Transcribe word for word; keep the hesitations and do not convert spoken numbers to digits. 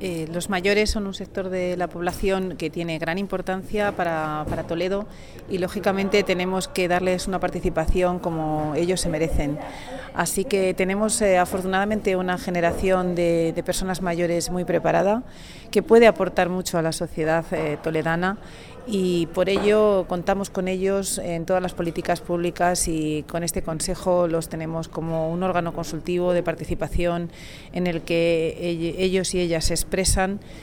Eh, los mayores son un sector de la población que tiene gran importancia para, para Toledo y lógicamente tenemos que darles una participación como ellos se merecen. Así que tenemos eh, afortunadamente una generación de, de personas mayores muy preparada que puede aportar mucho a la sociedad eh, toledana y por ello contamos con ellos en todas las políticas públicas y con este consejo los tenemos como un órgano consultivo de participación en el que ellos y ellas se expresan